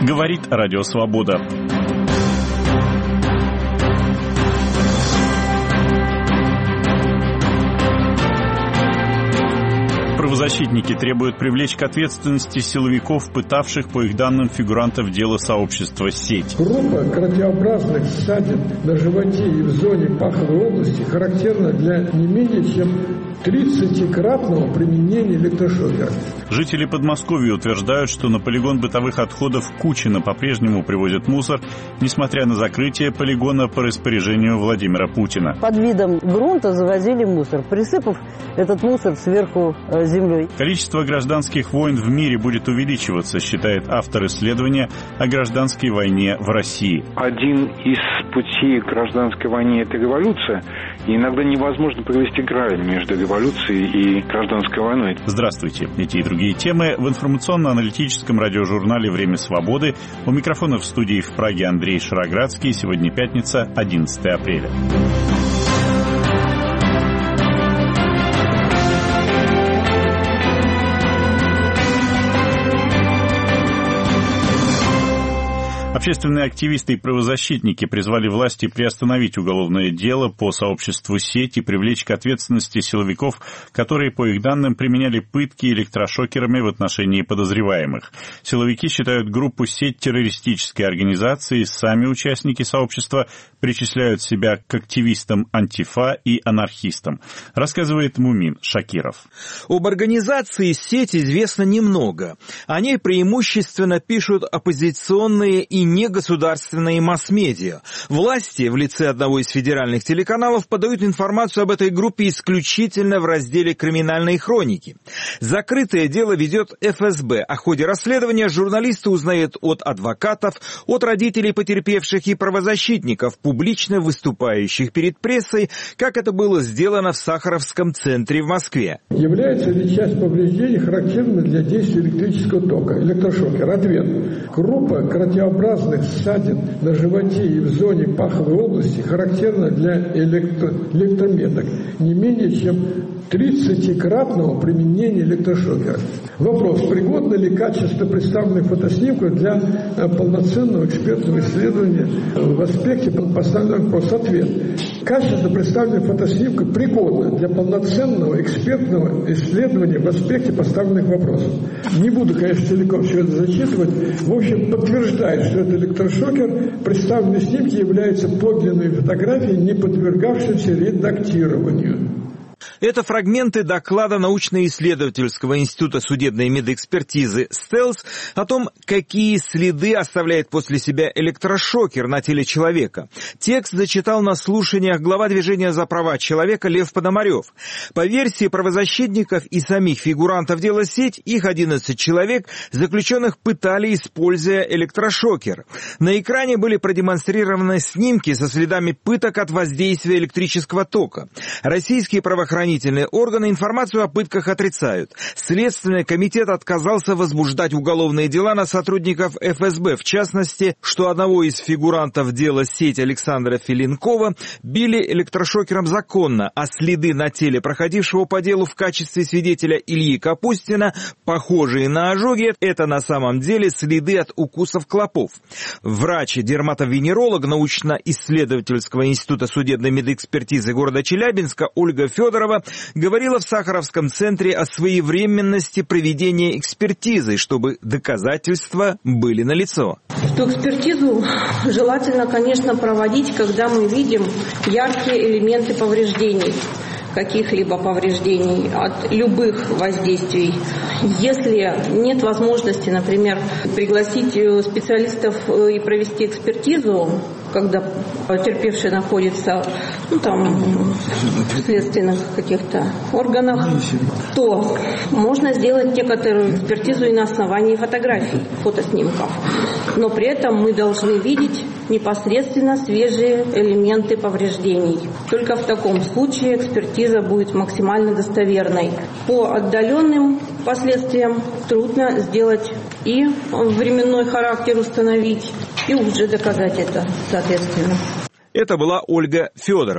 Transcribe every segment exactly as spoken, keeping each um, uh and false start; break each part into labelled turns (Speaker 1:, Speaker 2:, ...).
Speaker 1: Говорит Радио Свобода. Правозащитники требуют привлечь к ответственности силовиков, пытавших, по их данным, фигурантов дела сообщества «Сеть».
Speaker 2: Группа кратеобразных ссадин на животе и в зоне паховой области характерна для не менее чем тридцатикратного применения электрошокера.
Speaker 1: Жители Подмосковья утверждают, что на полигон бытовых отходов Кучино по-прежнему привозят мусор, несмотря на закрытие полигона по распоряжению Владимира Путина.
Speaker 3: Под видом грунта завозили мусор, присыпав этот мусор сверху землей.
Speaker 1: Количество гражданских войн в мире будет увеличиваться, считает автор исследования о гражданской войне в России.
Speaker 4: Один из путей гражданской войны – это революция. И иногда невозможно провести грань между революцией и гражданской войной.
Speaker 1: Здравствуйте. Эти и другие темы в информационно-аналитическом радиожурнале «Время свободы». У микрофона в студии в Праге Андрей Шароградский. Сегодня пятница, одиннадцатое апреля. Общественные активисты и правозащитники призвали власти приостановить уголовное дело по сообществу «Сеть» и привлечь к ответственности силовиков, которые, по их данным, применяли пытки электрошокерами в отношении подозреваемых. Силовики считают группу «Сеть» террористической организацией, сами участники сообщества причисляют себя к активистам Антифа и анархистам, рассказывает Мумин Шакиров.
Speaker 5: Об организации «Сеть» известно немного. О ней преимущественно пишут оппозиционные и негосударственные масс-медиа. Власти в лице одного из федеральных телеканалов подают информацию об этой группе исключительно в разделе «Криминальные хроники». Закрытое дело ведет эф эс бэ. О ходе расследования журналисты узнают от адвокатов, от родителей потерпевших и правозащитников, публично выступающих перед прессой, как это было сделано в Сахаровском центре в Москве.
Speaker 2: Является ли часть повреждений характерной для действия электрического тока, электрошокера? Ответ. Группа кратеобразных ссадин на животе и в зоне паховой области характерна для электро... электрометок не менее чем тридцатикратного применения электрошокера. Вопрос. Пригодно ли качество представленных фотоснимков для полноценного экспертного исследования в аспекте поставленного вопроса? Ответ. Качество представленных фотоснимков пригодно для полноценного экспертного исследования в аспекте поставленных вопросов. Не буду, конечно, целиком все это зачитывать. В общем, подтверждает, что это электрошокер. Представленные снимки являются подлинными фотографией, не подвергавшимся редактированию.
Speaker 5: Это фрагменты доклада научно-исследовательского института судебной медэкспертизы «Стелс» о том, какие следы оставляет после себя электрошокер на теле человека. Текст зачитал на слушаниях глава движения за права человека Лев Пономарев. По версии правозащитников и самих фигурантов дела «Сеть», их одиннадцать человек, заключенных пытали, используя электрошокер. На экране были продемонстрированы снимки со следами пыток от воздействия электрического тока. Российские правоохранительные органы информацию о пытках отрицают. Следственный комитет отказался возбуждать уголовные дела на сотрудников эф эс бэ. В частности, что одного из фигурантов дела «Сеть» Александра Филинкова били электрошокером законно, а следы на теле проходившего по делу в качестве свидетеля Ильи Капустина, похожие на ожоги, это на самом деле следы от укусов клопов. Врач-дерматовенеролог научно-исследовательского института судебной медэкспертизы города Челябинска Ольга Федорова говорила в Сахаровском центре о своевременности проведения экспертизы, чтобы доказательства были налицо.
Speaker 6: Что экспертизу желательно, конечно, проводить, когда мы видим яркие элементы повреждений, каких-либо повреждений от любых воздействий. Если нет возможности, например, пригласить специалистов и провести экспертизу, когда потерпевший находится ну, там, в следственных каких-то органах, то можно сделать некоторую экспертизу и на основании фотографий, фотоснимков. Но при этом мы должны видеть непосредственно свежие элементы повреждений. Только в таком случае экспертиза будет максимально достоверной. По отдаленным последствиям трудно сделать и временной характер установить, и уже доказать это соответственно.
Speaker 5: Это была Ольга Федорова.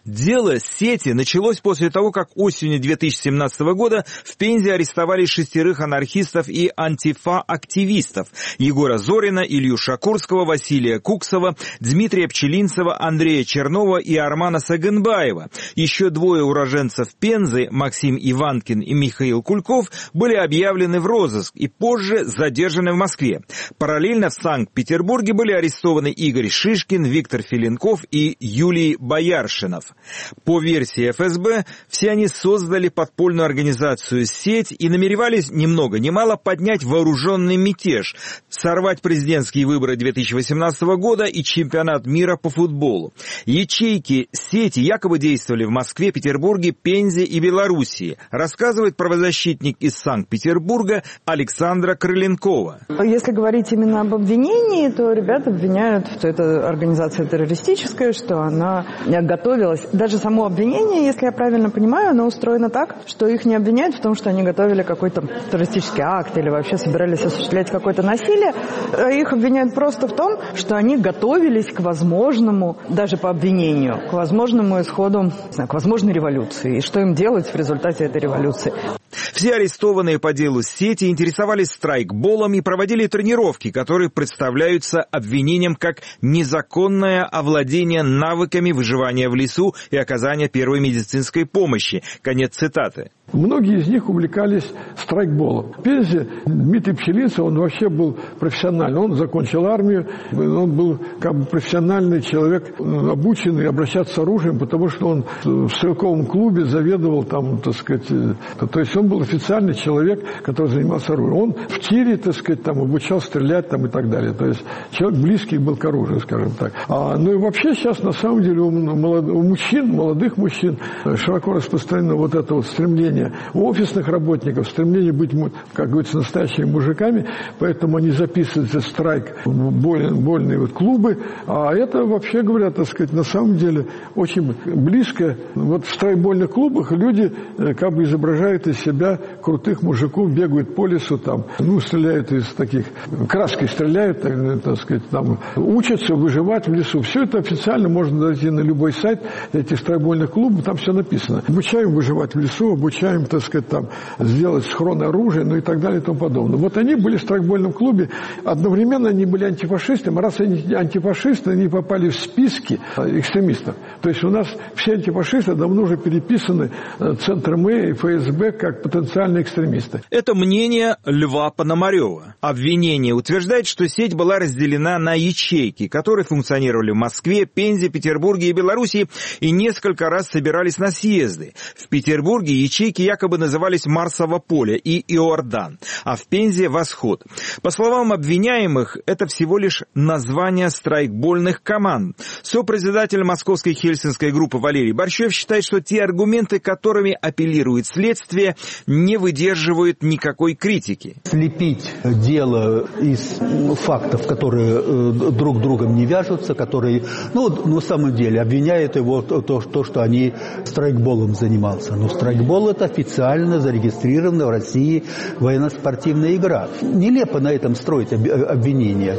Speaker 5: Дело сети началось после того, как осенью две тысячи семнадцатого года в Пензе арестовали шестерых анархистов и антифа-активистов – Егора Зорина, Илью Шакурского, Василия Куксова, Дмитрия Пчелинцева, Андрея Чернова и Армана Сагынбаева. Еще двое уроженцев Пензы – Максим Иванкин и Михаил Кульков – были объявлены в розыск и позже задержаны в Москве. Параллельно в Санкт-Петербурге были арестованы Игорь Шишкин, Виктор Филинков и Юлий Бояршинов. По версии эф эс бэ, все они создали подпольную организацию «Сеть» и намеревались ни много ни мало поднять вооруженный мятеж, сорвать президентские выборы две тысячи восемнадцатого года и чемпионат мира по футболу. Ячейки «Сети» якобы действовали в Москве, Петербурге, Пензе и Белоруссии, рассказывает правозащитник из Санкт-Петербурга Александра Крыленкова.
Speaker 7: Если говорить именно об обвинении, то ребята обвиняют, что это организация террористическая, что она готовилась. Даже само обвинение, если я правильно понимаю, оно устроено так, что их не обвиняют в том, что они готовили какой-то террористический акт или вообще собирались осуществлять какое-то насилие. Их обвиняют просто в том, что они готовились к возможному, даже по обвинению, к возможному исходу, не знаю, к возможной революции. И что им делать в результате этой революции.
Speaker 5: Все арестованные по делу «Сети» интересовались страйкболом и проводили тренировки, которые представляются обвинением как незаконное овладение навыками выживания в лесу и оказания первой медицинской помощи. Конец цитаты.
Speaker 2: Многие из них увлекались страйкболом. В Пензе Дмитрий Пчелинцев, он вообще был профессиональный. Он закончил армию, он был как бы профессиональный человек, обученный обращаться с оружием, потому что он в стрелковом клубе заведовал там, так сказать, то есть он был официальный человек, который занимался оружием. Он в тире, так сказать, там обучал стрелять там и так далее. То есть человек близкий был к оружию, скажем так. А, ну и вообще сейчас на самом деле у, молод... у мужчин, молодых мужчин широко распространено вот это вот стремление у офисных работников, стремление быть, как говорится, настоящими мужиками, поэтому они записываются в страйк, в больные, больные вот клубы, а это вообще говоря, так сказать, на самом деле очень близко. Вот в страйкбольных клубах люди как бы изображают из себя крутых мужиков, бегают по лесу там, ну, стреляют из таких, краской стреляют, так сказать, там, учатся выживать в лесу. Все это официально можно зайти на любой сайт этих страйкбольных клубов, там все написано. Обучаем выживать в лесу, обучаем, так сказать, там, сделать схрон оружия, ну и так далее и тому подобное. Вот они были в страйкбольном клубе, одновременно они были антифашистами, раз они антифашисты, они попали в списки экстремистов. То есть у нас все антифашисты давно уже переписаны Центром и эф эс бэ как потенциальные экстремисты.
Speaker 5: Это мнение Льва Пономарева. Обвинение утверждает, что сеть была разделена на ячейки, которые функционировали в Москве, Пензе, Петербурге и Белоруссии и несколько раз собирались на съезды. В Петербурге ячейки якобы назывались Марсово поле и Иордан, а в Пензе Восход. По словам обвиняемых, это всего лишь название страйкбольных команд. Сопредседатель московской хельсинской группы Валерий Борщев считает, что те аргументы, которыми апеллирует следствие, не выдерживают никакой критики.
Speaker 8: Слепить дело из фактов, которые друг с другом не вяжутся, которые, ну, на самом деле, обвиняют его то, то, что они страйкболом занимался. Но страйкбол — это официально зарегистрированная в России военно-спортивная игра. Нелепо на этом строить обвинения.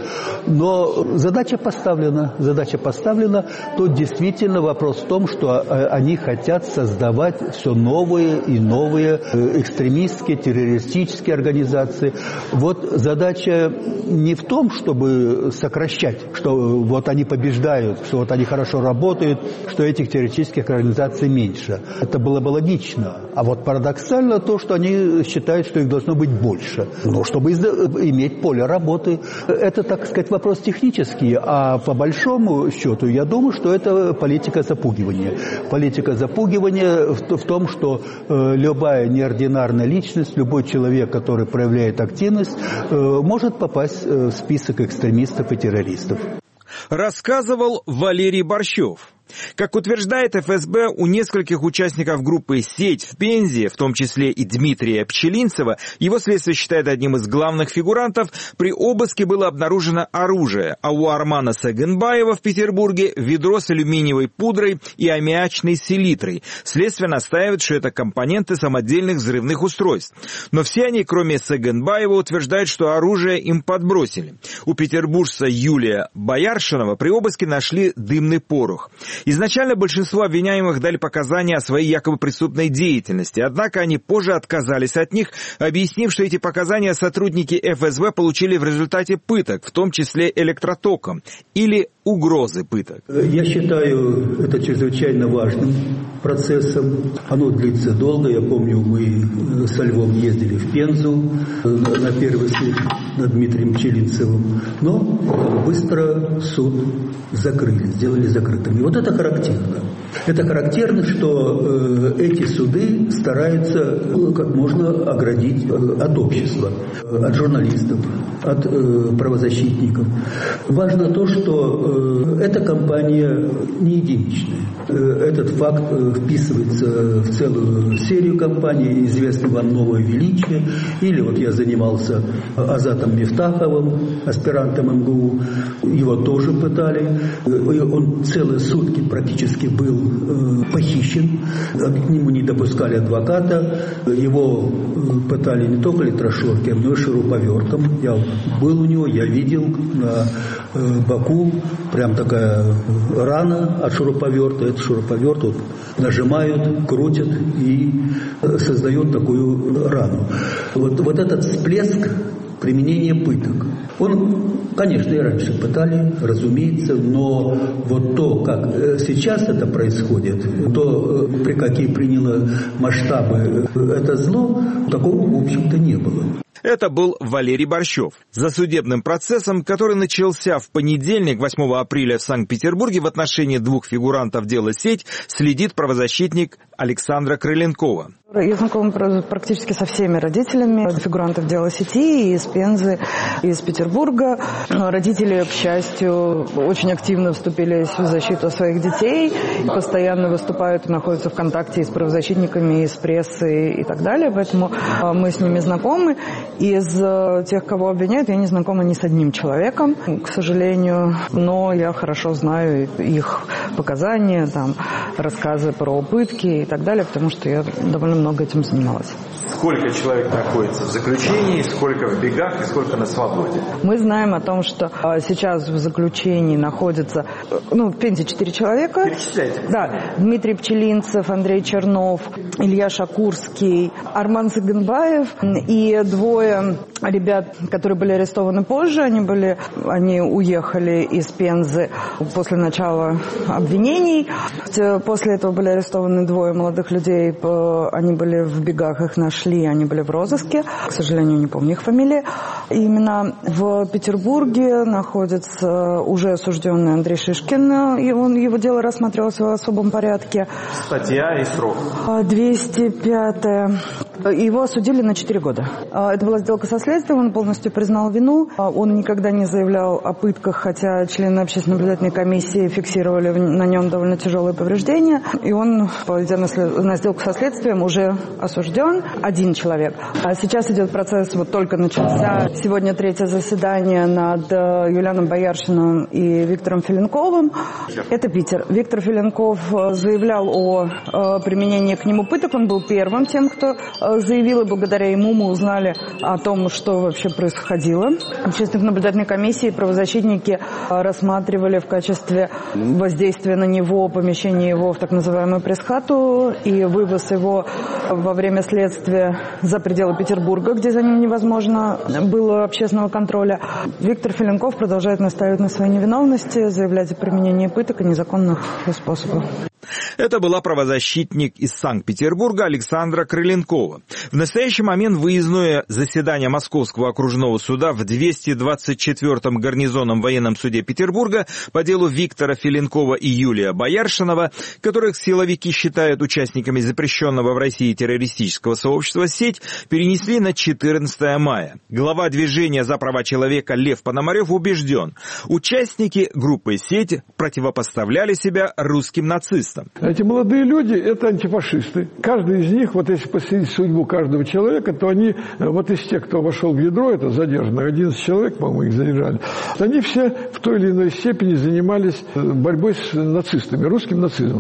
Speaker 8: Но задача поставлена. Задача поставлена. Тут действительно вопрос в том, что они хотят создавать все новые и новые экстремистские, террористические организации. Вот задача не в том, чтобы сокращать, что вот они побеждают, что вот они хорошо работают, что этих террористических организаций меньше. Это было бы логично. А вот парадоксально то, что они считают, что их должно быть больше. Но чтобы иметь поле работы, это, так сказать, вопрос технический. А по большому счету, я думаю, что это политика запугивания. Политика запугивания в, в том, что э, любая неординарная личность, любой человек, который проявляет активность, э, может попасть в список экстремистов и террористов.
Speaker 5: Рассказывал Валерий Борщев. Как утверждает эф эс бэ, у нескольких участников группы «Сеть» в Пензе, в том числе и Дмитрия Пчелинцева, его следствие считает одним из главных фигурантов, при обыске было обнаружено оружие, а у Армана Сагынбаева в Петербурге ведро с алюминиевой пудрой и аммиачной селитрой. Следствие настаивает, что это компоненты самодельных взрывных устройств. Но все они, кроме Сагынбаева, утверждают, что оружие им подбросили. У петербуржца Юлия Бояршинова при обыске нашли дымный порох. Изначально большинство обвиняемых дали показания о своей якобы преступной деятельности, однако они позже отказались от них, объяснив, что эти показания сотрудники эф эс бэ получили в результате пыток, в том числе электротоком, или угрозы пыток.
Speaker 8: Я считаю это чрезвычайно важным процессом. Оно длится долго. Я помню, мы со Львом ездили в Пензу на первый суд над Дмитрием Пчелинцевым. Но быстро суд закрыли, сделали закрытым. И вот это характерно. Это характерно, что эти суды стараются как можно оградить от общества, от журналистов, от правозащитников. Важно то, что эта кампания не единичная. Этот факт вписывается в целую серию кампаний, известный вам «Новое величие». Или вот я занимался Азатом Мифтаховым, аспирантом эм гэ у. Его тоже пытали. Он целые сутки практически был похищен. К нему не допускали адвоката. Его пытали не только электрошокером, но и шуруповертом. Я был у него, я видел на боку прям такая рана от шуруповерта. Этот шуруповерт вот нажимают, крутят и создают такую рану. Вот, вот этот всплеск применения пыток. Он, конечно, и раньше пытали, разумеется, но вот то, как сейчас это происходит, то, при какие приняло масштабы это зло, такого, в общем-то, не было.
Speaker 5: Это был Валерий Борщев. За судебным процессом, который начался в понедельник, восьмого апреля в Санкт-Петербурге, в отношении двух фигурантов дела «Сеть» следит правозащитник Александра Крыленкова.
Speaker 7: Я знакома практически со всеми родителями фигурантов дела «Сети» из Пензы, из Петербурга. Родители, к счастью, очень активно вступили в защиту своих детей, постоянно выступают, находятся в контакте и с правозащитниками, и с прессой и так далее, поэтому мы с ними знакомы. Из тех, кого обвиняют, я не знакома ни с одним человеком, к сожалению, но я хорошо знаю их показания, там, рассказы про пытки и так далее, потому что я довольно много этим занималась.
Speaker 5: Сколько человек находится в заключении, сколько в бегах и сколько на свободе?
Speaker 7: Мы знаем о том, что сейчас в заключении находится, ну, в Пензе четыре человека.
Speaker 5: Перечисляйте.
Speaker 7: Да, Дмитрий Пчелинцев, Андрей Чернов, Илья Шакурский, Арман Саганбаев и двое ребят, которые были арестованы позже. Они были, они уехали из Пензы после начала обвинений. После этого были арестованы двое молодых людей. Они были в бегах, их нашли, они были в розыске. К сожалению, не помню их фамилии. Именно в Петербурге находится уже осужденный Андрей Шишкин. И он, его дело рассматривалось в особом порядке.
Speaker 5: Статья и срок?
Speaker 7: двести пятая. Его осудили на четыре года. Это была сделка со следствием, он полностью признал вину. Он никогда не заявлял о пытках, хотя члены общественной наблюдательной комиссии фиксировали на нем довольно тяжелые повреждения. И он, пойдя на сделку со следствием, уже осужден. Один человек. А сейчас идет процесс, вот только начался. Сегодня третье заседание над Юлианом Бояршиным и Виктором Филенковым. Это Питер. Виктор Филенков заявлял о применении к нему пыток. Он был первым тем, кто заявил, и благодаря ему мы узнали о том, что вообще происходило. Общественные наблюдательные комиссии, правозащитники рассматривали в качестве воздействия на него помещение его в так называемую пресс-хату и вывоз его во время следствия за пределы Петербурга, где за ним невозможно было общественного контроля. Виктор Филенков продолжает настаивать на своей невиновности, заявлять о применении пыток и незаконных способов.
Speaker 5: Это была правозащитник из Санкт-Петербурга Александра Крыленкова. В настоящий момент выездное заседание Московского окружного суда в двести двадцать четвёртом гарнизонном военном суде Петербурга по делу Виктора Филенкова и Юлия Бояршинова, которых силовики считают участниками запрещенного в России террористического сообщества «Сеть», перенесли на четырнадцатое мая. Глава движения за права человека Лев Пономарев убежден, участники группы «Сеть» противопоставляли себя русским нацистам.
Speaker 2: Эти молодые люди – это антифашисты. Каждый из них, вот если посмотреть судьбу каждого человека, то они, вот из тех, кто вошел в ядро, это задержанных, одиннадцать человек, по-моему, их задержали, они все в той или иной степени занимались борьбой с нацистами, русским нацизмом.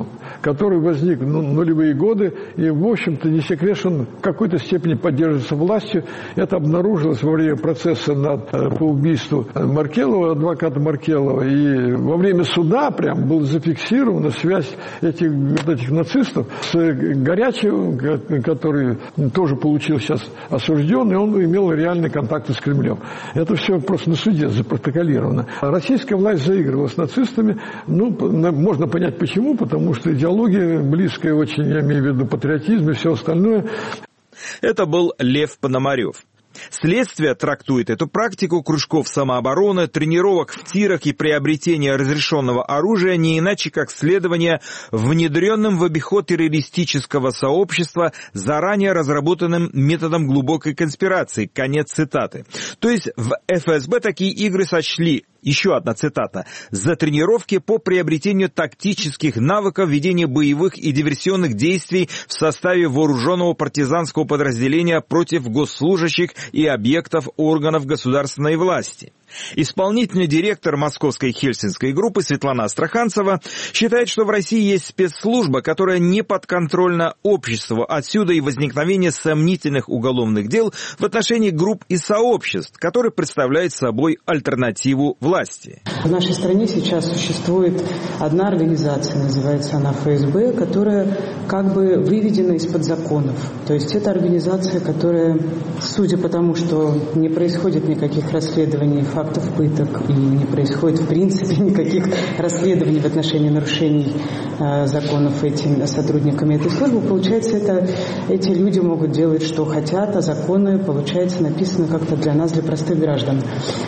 Speaker 2: который возник в нулевые годы и, в общем-то, не секрет, что он в какой-то степени поддерживается властью. Это обнаружилось во время процесса над, по убийству Маркелова, адвоката Маркелова. И во время суда прям была зафиксирована связь этих, этих нацистов с Горячевым, который тоже получил сейчас осужден, и он имел реальные контакты с Кремлем. Это все просто на суде запротоколировано. Российская власть заигрывала с нацистами. Ну, можно понять почему, потому что идеология близкая очень, я имею в виду патриотизм и все остальное.
Speaker 5: Это был Лев Пономарев. Следствие трактует эту практику кружков самообороны, тренировок в тирах и приобретения разрешенного оружия не иначе, как следование внедренным в обиход террористического сообщества заранее разработанным методом глубокой конспирации. Конец цитаты. То есть в эф эс бэ такие игры сочли, еще одна цитата, за тренировки по приобретению тактических навыков ведения боевых и диверсионных действий в составе вооруженного партизанского подразделения против госслужащих и объектов органов государственной власти. Исполнительный директор московской хельсинской группы Светлана Астраханцева считает, что в России есть спецслужба, которая не подконтрольна обществу. Отсюда и возникновение сомнительных уголовных дел в отношении групп и сообществ, которые представляют собой альтернативу власти.
Speaker 9: В нашей стране сейчас существует одна организация, называется она эф эс бэ, которая как бы выведена из-под законов. То есть это организация, которая, судя по тому, что не происходит никаких расследований фактов пыток и не происходит в принципе никаких расследований в отношении нарушений э, законов этими сотрудниками этой службы, получается, это, эти люди могут делать, что хотят, а законы, получается, написаны как-то для нас, для простых граждан.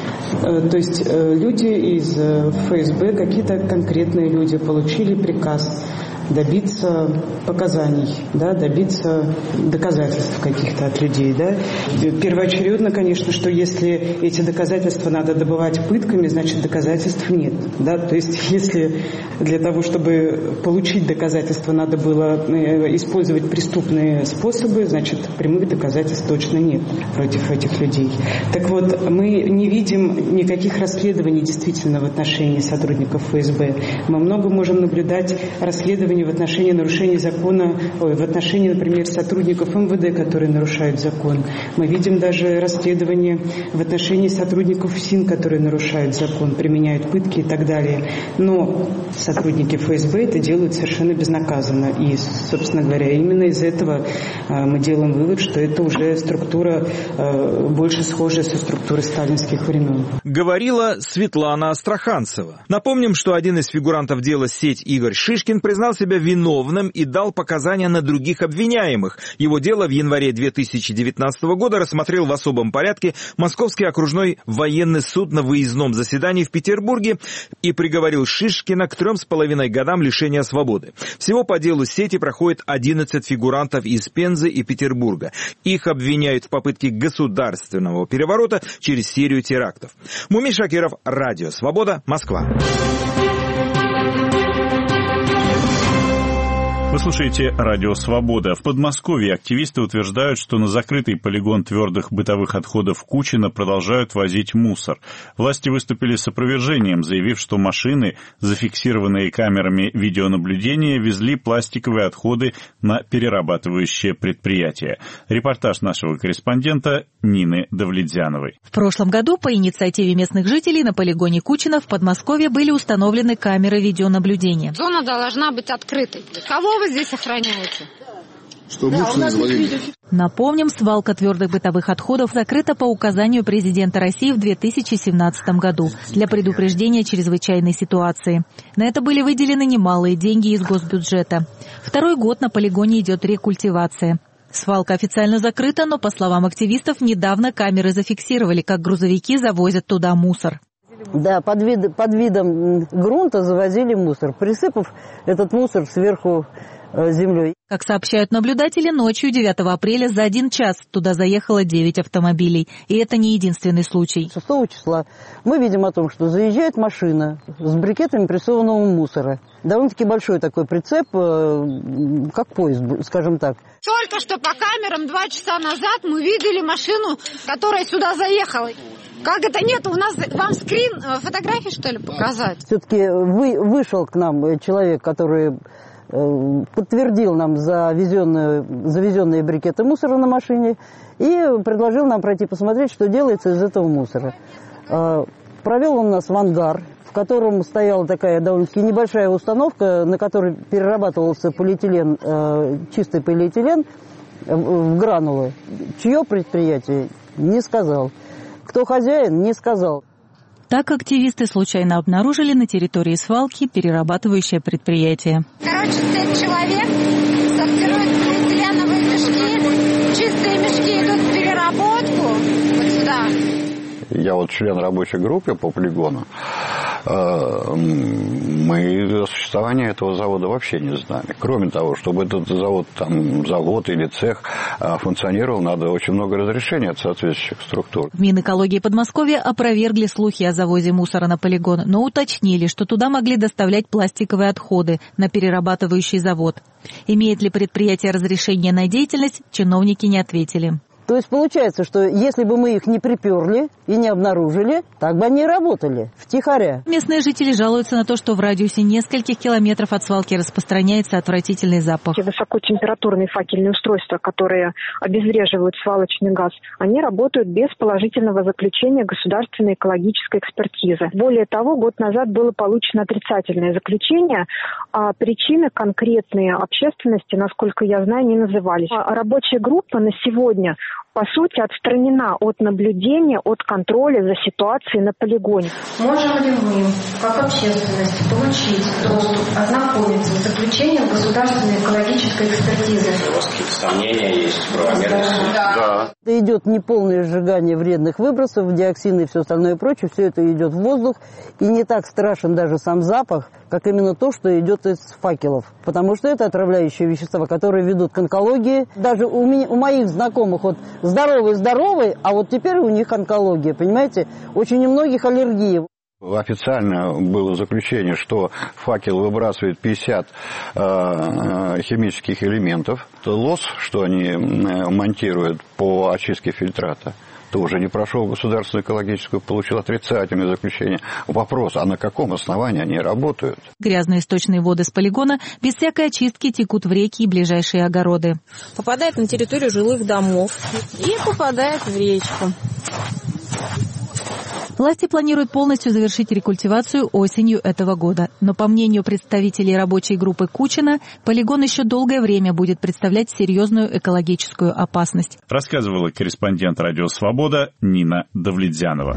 Speaker 9: Э, то есть э, люди из э, эф эс бэ, какие-то конкретные люди, получили приказ добиться показаний, да, добиться доказательств каких-то от людей. Да. Первоочередно, конечно, что если эти доказательства надо добывать пытками, значит доказательств нет. Да. То есть если для того, чтобы получить доказательства, надо было использовать преступные способы, значит прямых доказательств точно нет против этих людей. Так вот, мы не видим никаких расследований действительно в отношении сотрудников эф эс бэ. Мы много можем наблюдать расследований в отношении нарушений закона, ой, в отношении, например, сотрудников эм вэ дэ, которые нарушают закон. Мы видим даже расследования в отношении сотрудников СИН, которые нарушают закон, применяют пытки и так далее. Но сотрудники эф эс бэ это делают совершенно безнаказанно. И, собственно говоря, именно из этого мы делаем вывод, что это уже структура больше схожая со структурой сталинских времен.
Speaker 5: Говорила Светлана Астраханцева. Напомним, что один из фигурантов дела «Сеть» Игорь Шишкин признал себя виновным и дал показания на других обвиняемых. Его дело в январе две тысячи девятнадцатого года рассмотрел в особом порядке Московский окружной военный суд на выездном заседании в Петербурге и приговорил Шишкина к трем с половиной годам лишения свободы. Всего по делу «Сети» проходит одиннадцать фигурантов из Пензы и Петербурга. Их обвиняют в попытке государственного переворота через серию терактов. Мумий Шакиров, Радио Свобода, Москва.
Speaker 1: Вы слушаете «Радио Свобода». В Подмосковье активисты утверждают, что на закрытый полигон твердых бытовых отходов Кучино продолжают возить мусор. Власти выступили с опровержением, заявив, что машины, зафиксированные камерами видеонаблюдения, везли пластиковые отходы на перерабатывающее предприятие. Репортаж нашего корреспондента Нины Давлетзяновой.
Speaker 10: В прошлом году по инициативе местных жителей на полигоне Кучино в Подмосковье были установлены камеры видеонаблюдения.
Speaker 11: Зона должна быть открытой. Кого вы здесь охраняете?
Speaker 12: Что мусор не завалили.
Speaker 10: Напомним, свалка твердых бытовых отходов закрыта по указанию президента России в две тысячи семнадцатом году для предупреждения чрезвычайной ситуации. На это были выделены немалые деньги из госбюджета. Второй год на полигоне идет рекультивация. Свалка официально закрыта, но, по словам активистов, недавно камеры зафиксировали, как грузовики завозят туда мусор.
Speaker 3: Да, под, вид, под видом грунта завозили мусор, присыпав этот мусор сверху э, землей.
Speaker 10: Как сообщают наблюдатели, ночью девятого апреля за один час туда заехало девять автомобилей. И это не единственный случай.
Speaker 3: шестого числа мы видим о том, что заезжает машина с брикетами прессованного мусора. Довольно-таки большой такой прицеп, э, как поезд, скажем так.
Speaker 11: Только что по камерам два часа назад мы видели машину, которая сюда заехала. Как это нет? У нас вам скрин, фотографии, что ли, показать?
Speaker 3: Все-таки вы, вышел к нам человек, который подтвердил нам завезенные, завезенные брикеты мусора на машине и предложил нам пройти посмотреть, что делается из этого мусора. Провел он нас в ангар, в котором стояла такая довольно-таки небольшая установка, на которой перерабатывался полиэтилен, чистый полиэтилен в гранулы. Чье предприятие? Не сказал. Кто хозяин? Не сказал.
Speaker 10: Так активисты случайно обнаружили на территории свалки перерабатывающее предприятие.
Speaker 11: Короче, стоит человек, сортирует полиэтиленовые мешки, чистые мешки идут в переработку вот сюда.
Speaker 13: Я вот член рабочей группы по полигону. Мы о существовании этого завода вообще не знали. Кроме того, чтобы этот завод, там, завод или цех функционировал, надо очень много разрешений от соответствующих структур.
Speaker 10: В Минэкологии Подмосковья опровергли слухи о завозе мусора на полигон, но уточнили, что туда могли доставлять пластиковые отходы на перерабатывающий завод. Имеет ли предприятие разрешение на деятельность, чиновники не ответили.
Speaker 3: То есть получается, что если бы мы их не приперли и не обнаружили, так бы они и работали, втихаря.
Speaker 10: Местные жители жалуются на то, что в радиусе нескольких километров от свалки распространяется отвратительный запах.
Speaker 14: Высокотемпературные факельные устройства, которые обезвреживают свалочный газ, они работают без положительного заключения государственной экологической экспертизы. Более того, год назад было получено отрицательное заключение, а причины конкретные общественности, насколько я знаю, не назывались. А рабочая группа на сегодня по сути, отстранена от наблюдения, от контроля за ситуацией на полигоне.
Speaker 15: Можем ли мы, как общественность, получить доступ, ознакомиться с заключением государственной экологической экспертизы?
Speaker 16: У вас какие-то сомнения есть в правомерности?
Speaker 3: Да. да. Идет неполное сжигание вредных выбросов, диоксины и все остальное прочее, все это идет в воздух, и не так страшен даже сам запах, как именно то, что идет из факелов. Потому что это отравляющие вещества, которые ведут к онкологии. Даже у, меня, у моих знакомых вот здоровый-здоровый, а вот теперь у них онкология, понимаете? Очень у многих аллергии.
Speaker 13: Официально было заключение, что факел выбрасывает пятьдесят э, химических элементов. Лос, что они монтируют по очистке фильтрата, тоже не прошел государственную экологическую, получил отрицательное заключение. Вопрос, а на каком основании они работают?
Speaker 10: Грязные сточные воды с полигона без всякой очистки текут в реки и ближайшие огороды.
Speaker 17: Попадает на территорию жилых домов и попадает в речку.
Speaker 10: Власти планируют полностью завершить рекультивацию осенью этого года. Но, по мнению представителей рабочей группы Кучина, полигон еще долгое время будет представлять серьезную экологическую опасность.
Speaker 1: Рассказывала корреспондент «Радио Свобода» Нина Давлетзянова.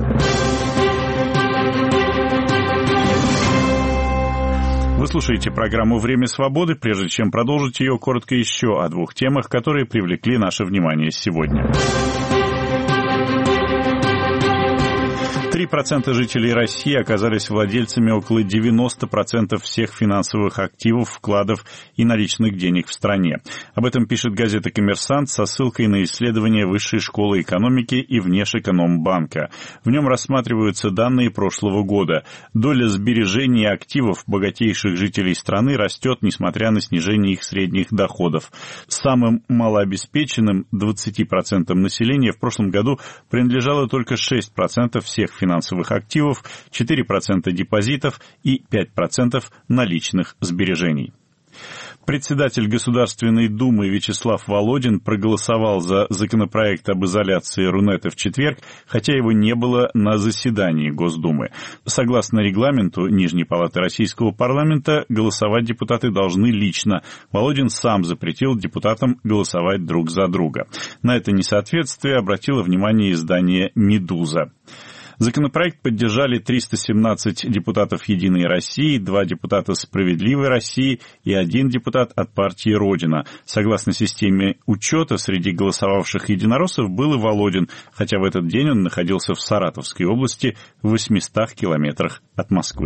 Speaker 1: Вы слушаете программу «Время свободы». Прежде чем продолжить ее, коротко еще о двух темах, которые привлекли наше внимание сегодня. три процента жителей России оказались владельцами около девяноста процентов всех финансовых активов, вкладов и наличных денег в стране. Об этом пишет газета «Коммерсант» со ссылкой на исследование Высшей школы экономики и Внешэкономбанка. В нем рассматриваются данные прошлого года. Доля сбережений и активов богатейших жителей страны растет, несмотря на снижение их средних доходов. Самым малообеспеченным двадцати процентам населения в прошлом году принадлежало только шесть процентов всех финансовых финансовых активов, четыре процента депозитов и пять процентов наличных сбережений. Председатель Государственной Думы Вячеслав Володин проголосовал за законопроект об изоляции Рунета в четверг, хотя его не было на заседании Госдумы. Согласно регламенту Нижней палаты Российского парламента, голосовать депутаты должны лично. Володин сам запретил депутатам голосовать друг за друга. На это несоответствие обратило внимание издание «Медуза». Законопроект поддержали триста семнадцать депутатов «Единой России», два депутата «Справедливой России» и один депутат от партии «Родина». Согласно системе учета, среди голосовавших единороссов был и Володин, хотя в этот день он находился в Саратовской области в восьмистах километрах от Москвы.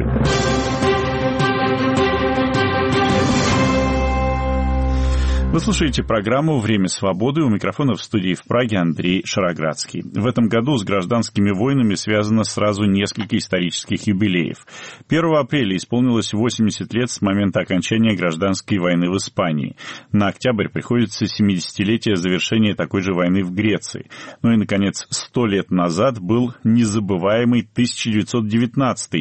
Speaker 1: Вы слушаете программу «Время свободы». У микрофона в студии в Праге Андрей Шароградский. В этом году с гражданскими войнами связано сразу несколько исторических юбилеев. первого апреля исполнилось восемьдесят лет с момента окончания гражданской войны в Испании. На октябрь приходится семидесятилетие завершения такой же войны в Греции. Ну и, наконец, сто лет назад был незабываемый тысяча девятьсот девятнадцатый.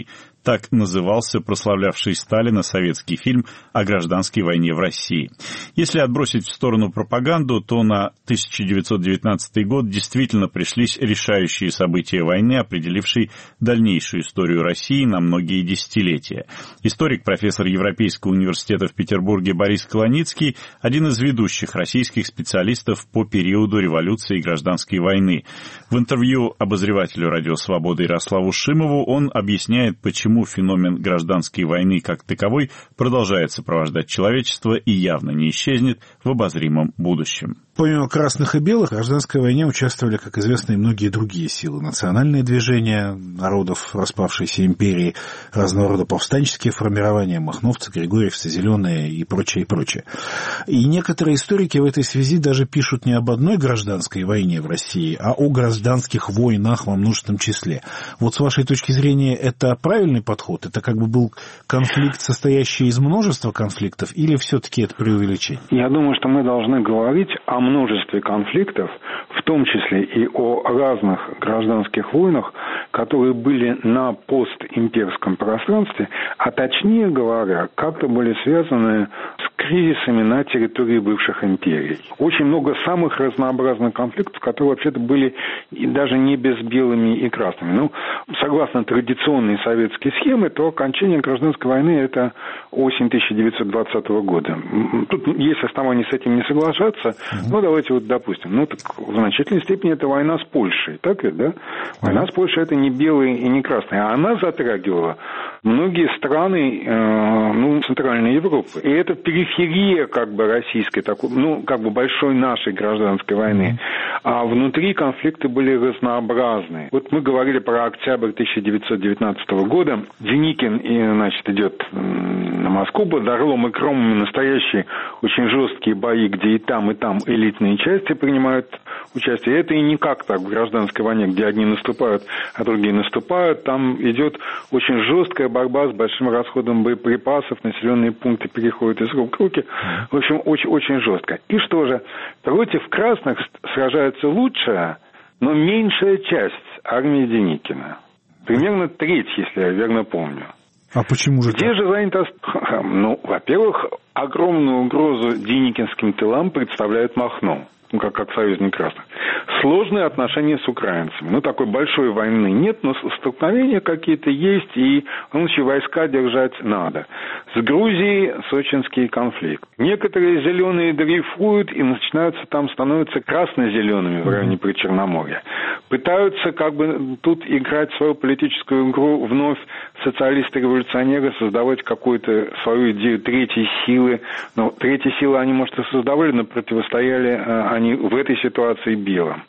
Speaker 1: Так назывался прославлявший Сталина советский фильм о гражданской войне в России. Если отбросить в сторону пропаганду, то на тысяча девятьсот девятнадцатый год действительно пришлись решающие события войны, определившие дальнейшую историю России на многие десятилетия. Историк, профессор Европейского университета в Петербурге Борис Колоницкий – один из ведущих российских специалистов по периоду революции и гражданской войны. В интервью обозревателю «Радио Свобода» Ярославу Шимову он объясняет, почему феномен гражданской войны как таковой продолжает сопровождать человечество и явно не исчезнет в обозримом будущем.
Speaker 18: Помимо красных и белых, в гражданской войне участвовали, как известно, и многие другие силы. Национальные движения народов распавшейся империи, разного рода повстанческие формирования, махновцы, григорьевцы, зеленые и прочее, и прочее. И некоторые историки в этой связи даже пишут не об одной гражданской войне в России, а о гражданских войнах во множественном числе. Вот с вашей точки зрения, это правильный подход? Это как бы был конфликт, состоящий из множества конфликтов, или все-таки это преувеличение?
Speaker 4: Я думаю, что мы должны говорить о множестве конфликтов, в том числе и о разных гражданских войнах, которые были на постимперском пространстве, а точнее говоря, как-то были связаны с кризисами на территории бывших империй. Очень много самых разнообразных конфликтов, которые вообще-то были и даже не без белыми и красными. Ну, согласно традиционной советской схеме, то окончание гражданской войны – это осень тысяча девятьсот двадцатого года. Тут есть основания с этим не соглашаться. Ну, давайте вот допустим. Ну, так в значительной степени это война с Польшей. Так ведь, да? Война с Польшей – это не белые и не красные. А она затрагивала многие страны, э, ну, Центральной Европы. И это периферия, как бы, российской, такой, ну, как бы, большой нашей гражданской войны. А внутри конфликты были разнообразные. Вот мы говорили про октябрь тысяча девятьсот девятнадцатого года. Деникин, и, значит, идет на Москву под Орлом и Кромом, настоящие очень жесткие бои, где и там, и там элитные части принимают участие. Это и не как так в гражданской войне, где одни наступают, а другие наступают. Там идет очень жесткая борьба с большим расходом боеприпасов, населенные пункты переходят из рук в руки. В общем, очень, очень жестко. И что же, против красных сражается лучшая, но меньшая часть армии Деникина. Примерно треть, если я верно помню.
Speaker 18: А почему же
Speaker 4: Где
Speaker 18: так?
Speaker 4: же занято... Ну, во-первых, огромную угрозу деникинским тылам представляет Махно, ну, как, как союзник красных. Сложные отношения с украинцами. Ну, такой большой войны нет, но столкновения какие-то есть, и в случае войска держать надо. С Грузией сочинский конфликт. Некоторые зеленые дрейфуют и начинаются там, становятся красно-зелеными в районе Причерноморья. Пытаются как бы тут играть свою политическую игру вновь социалисты-революционеры, создавать какую-то свою идею третьей силы. Но третьей силы они, может, и создавали, но противостояли они в этой ситуации белым.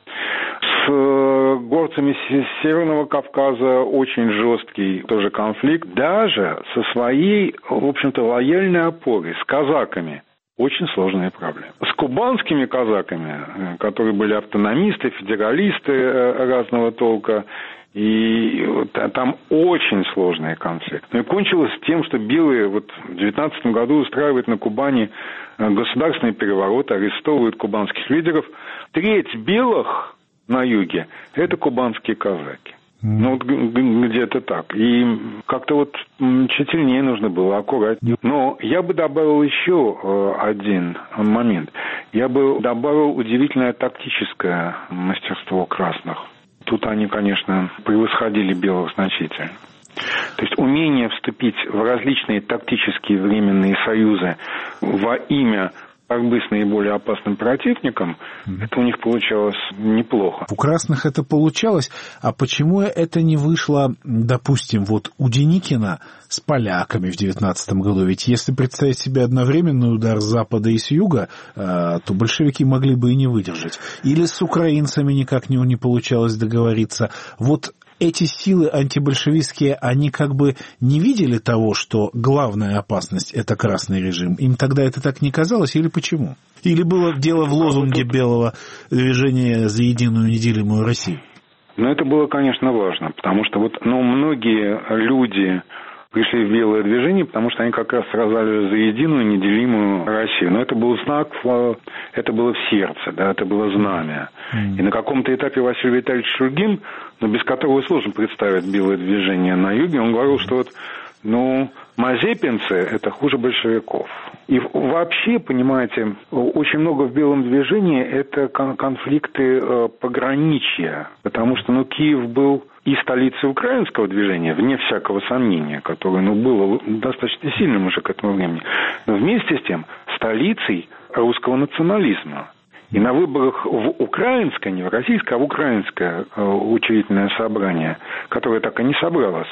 Speaker 4: С горцами Северного Кавказа очень жесткий тоже конфликт. Даже со своей, в общем-то, лояльной опорой, с казаками. Очень сложные проблемы. С кубанскими казаками, которые были автономисты, федералисты разного толка, и там очень сложный конфликт. Ну и кончилось тем, что белые вот в девятнадцатом году устраивают на Кубани государственный переворот, арестовывают кубанских лидеров. Треть белых на юге – это кубанские казаки. Ну, вот где-то так. И как-то вот тщательнее нужно было, аккуратнее. Но я бы добавил еще один момент. Я бы добавил удивительное тактическое мастерство красных. Тут они, конечно, превосходили белых значительно. То есть умение вступить в различные тактические временные союзы во имя борьбы с наиболее опасным противником, mm-hmm. это у них получалось неплохо.
Speaker 18: У красных это получалось, а почему это не вышло, допустим, вот у Деникина с поляками в девятнадцатом году? Ведь если представить себе одновременный удар с запада и с юга, то большевики могли бы и не выдержать. Или с украинцами никак не, не получалось договориться. Вот эти силы антибольшевистские, они как бы не видели того, что главная опасность – это красный режим? Им тогда это так не казалось или почему? Или было дело в лозунге белого движения «За единую неделимую Россию»?
Speaker 4: Ну, это было, конечно, важно, потому что вот, ну, многие люди пришли в белое движение, потому что они как раз сражались за единую, неделимую Россию. Но это был знак, это было в сердце, да, это было знамя. Mm. И на каком-то этапе Василий Витальевич Шульгин, ну, без которого сложно представить белое движение на юге, он говорил, что вот, ну, мазепинцы – это хуже большевиков. И вообще, понимаете, очень много в белом движении – это конфликты пограничья, потому что, ну, Киев был и столицей украинского движения, вне всякого сомнения, которое, ну, было достаточно сильным уже к этому времени, но вместе с тем столицей русского национализма. И на выборах в украинское, не в российское, а в украинское учредительное собрание, которое так и не собралось,